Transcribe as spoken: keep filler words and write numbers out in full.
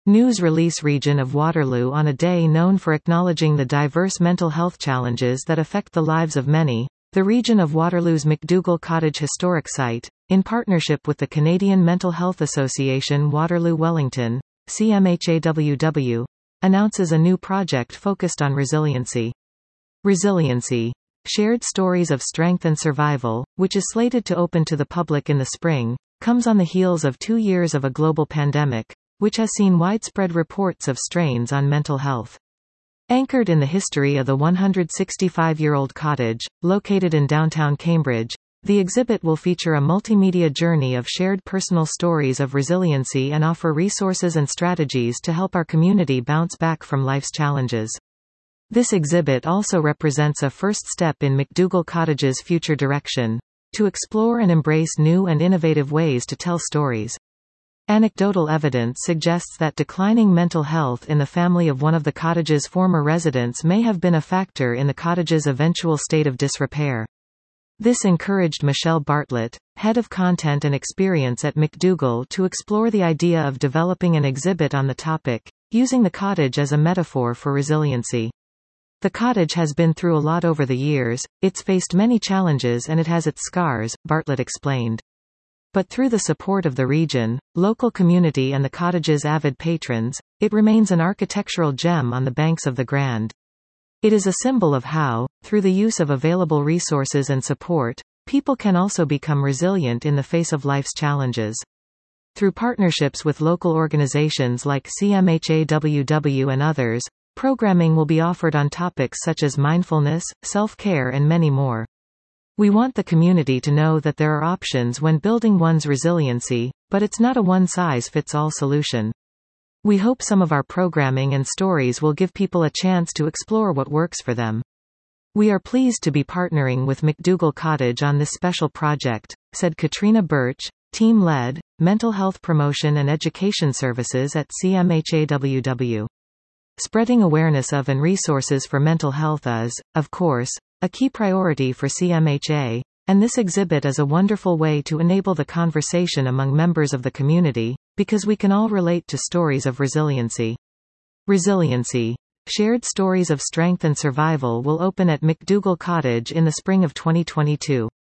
News release region of Waterloo on a day known for acknowledging the diverse mental health challenges that affect the lives of many. The region of Waterloo's McDougall Cottage Historic Site, in partnership with the Canadian Mental Health Association Waterloo Wellington, C M H A W W, announces a new project focused on resiliency. Resiliency. Shared Stories of Strength and Survival, which is slated to open to the public in the spring, comes on the heels of two years of a global pandemic, which has seen widespread reports of strains on mental health. Anchored in the history of the one hundred sixty-five-year-old cottage, located in downtown Cambridge, the exhibit will feature a multimedia journey of shared personal stories of resiliency and offer resources and strategies to help our community bounce back from life's challenges. This exhibit also represents a first step in McDougall Cottage's future direction, to explore and embrace new and innovative ways to tell stories. Anecdotal evidence suggests that declining mental health in the family of one of the cottage's former residents may have been a factor in the cottage's eventual state of disrepair. This encouraged Michelle Bartlett, head of content and experience at McDougall, to explore the idea of developing an exhibit on the topic, using the cottage as a metaphor for resiliency. The cottage has been through a lot over the years, it's faced many challenges and it has its scars, Bartlett explained. But through the support of the region, local community and the cottage's avid patrons, it remains an architectural gem on the banks of the Grand. It is a symbol of how, through the use of available resources and support, people can also become resilient in the face of life's challenges. Through partnerships with local organizations like C M H A W W and others, programming will be offered on topics such as mindfulness, self-care and many more. We want the community to know that there are options when building one's resiliency, but it's not a one-size-fits-all solution. We hope some of our programming and stories will give people a chance to explore what works for them. We are pleased to be partnering with McDougall Cottage on this special project, said Katrina Birch, Team Lead, Mental Health Promotion and Education Services at C M H A W W. Spreading awareness of and resources for mental health is, of course, a key priority for C M H A, and this exhibit is a wonderful way to enable the conversation among members of the community, because we can all relate to stories of resiliency. Resiliency. Shared Stories of Strength and Survival will open at McDougall Cottage in the spring of twenty twenty-two.